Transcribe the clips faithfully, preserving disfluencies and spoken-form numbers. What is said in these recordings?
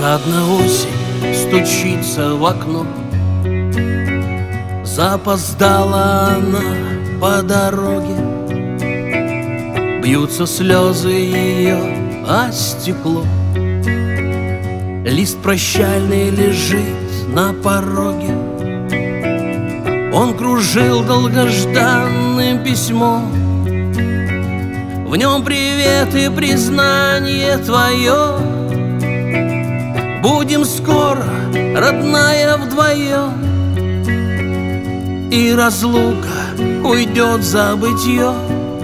Жадно осень стучится в окно, запоздала она по дороге, бьются слезы ее о стекло. Лист прощальный лежит на пороге, он кружил долгожданным письмом. В нем привет и признание твое. Будем скоро, родная, вдвоем, и разлука уйдет в забытье.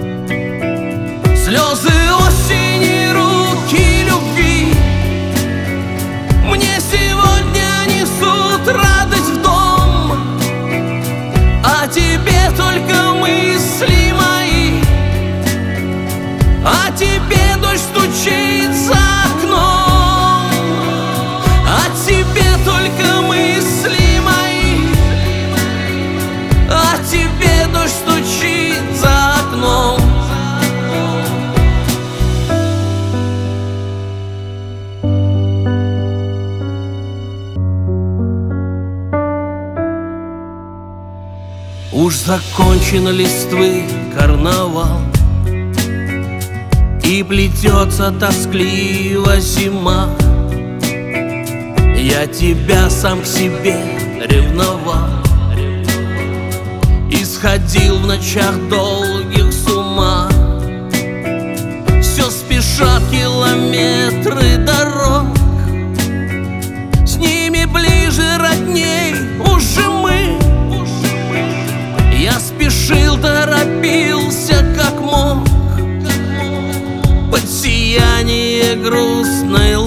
Слезы осени, руки любви мне сегодня несут радость в дом, а тебе только мысли мои, а тебе дождь стучит за окном. Только мысли мои, а тебе дождь стучит за окном. Уж закончен листвы карнавал, и плетется тоскливо зима. Я тебя сам к себе ревновал, исходил в ночах долгих с ума. Все спешат километры дорог, с ними ближе родней уже мы. Я спешил, торопился как мог, под сияние грустной